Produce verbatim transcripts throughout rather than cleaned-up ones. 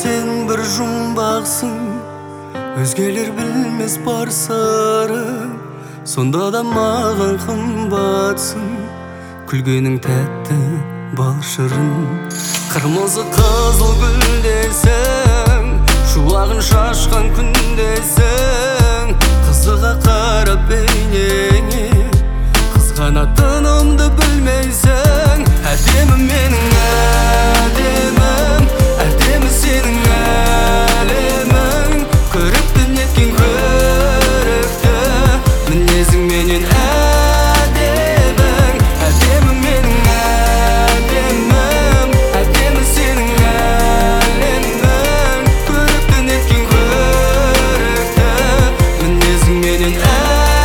сен бір жұмбақсың, өзгелер білмес бар сырың. Сонда да маған қымбатсың, күлгенің тәтті бал шырын. Қырмызы қызыл гүлдесің, шуағын шашқан күндесің. Қызыға қарап бейнеңе, қызғанатынымды білмейсің. Әдемі менің әдемім, әдемі сенің әлемің. Көрікті неткен көрікті, мінезің менен әдемің. Әдемі менің әдемім, әдемі сенің әлемің. Көрікті неткен көрікті, мінезің менен әдемің.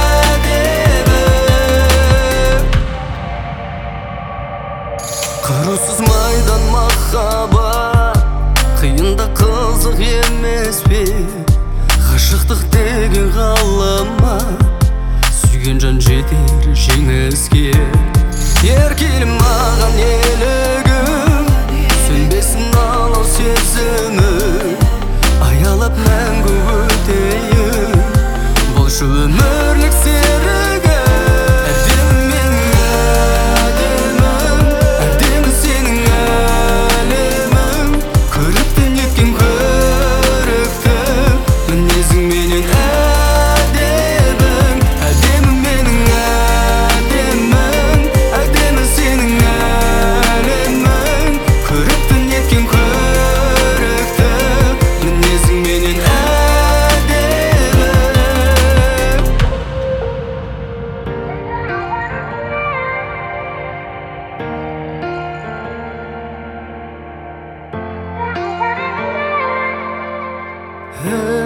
Қарусыз майдан махаббат, қиында қызық емес пе? Ғашықтық деген ғаламға, сүйген жан жетер жеңіске. Еркелі маған елігім, сөнбесін алау сезімім. Аялап мәңгі өтейін, болшы өмірлік серігім. Hey